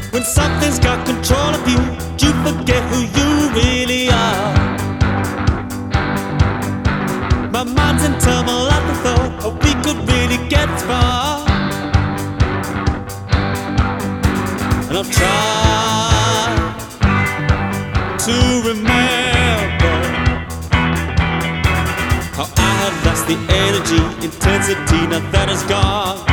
When something's got control of you, you forget who you really are. My mind's in turmoil at the thought of we could really get far. And I've tried to remember how I have lost the energy, intensity, now that is gone.